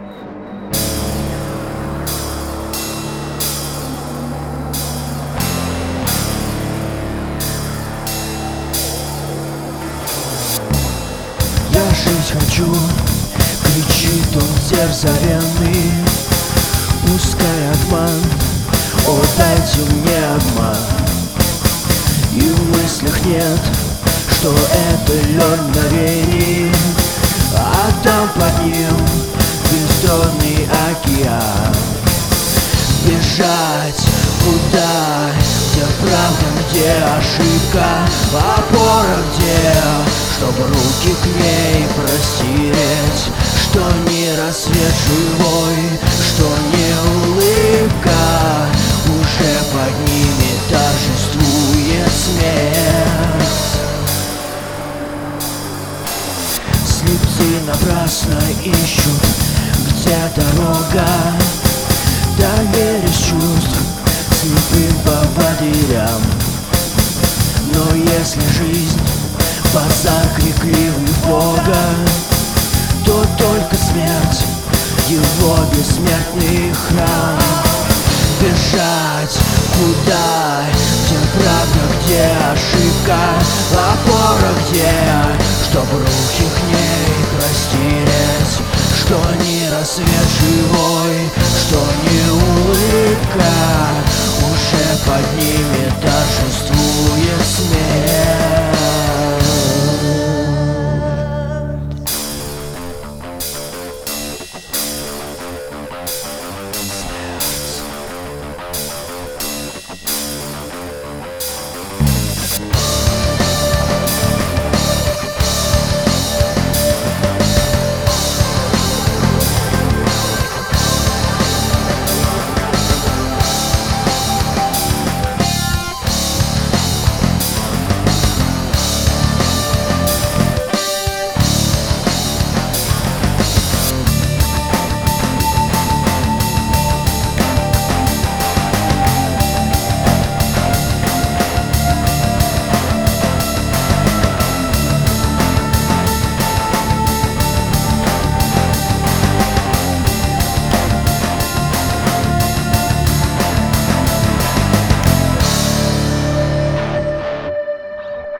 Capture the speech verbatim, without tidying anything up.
Я жить хочу, кричит он дерзновенный. Пускай обман, о, дайте мне обман. И в мыслях нет, что это лед мгновений, а там под ним бездонный океан. Бежать куда? Где правда, где ошибка? Опора где? Чтоб руки к ней простереть. Что не рассвет живой, что не улыбка, уже под ними торжествует смерть. Слепцы напрасно ищут, где дорога. Доверясь чувств слепым поводырям. Но если жизнь базар крикливый Бога, то только смерть его бессмертный храм. Бежать куда? Где правда, где ошибка? Опора где? Чтоб руки к ней простереть. Что не рассвет живой, что не улыбка, уже под ними торжествует смерть.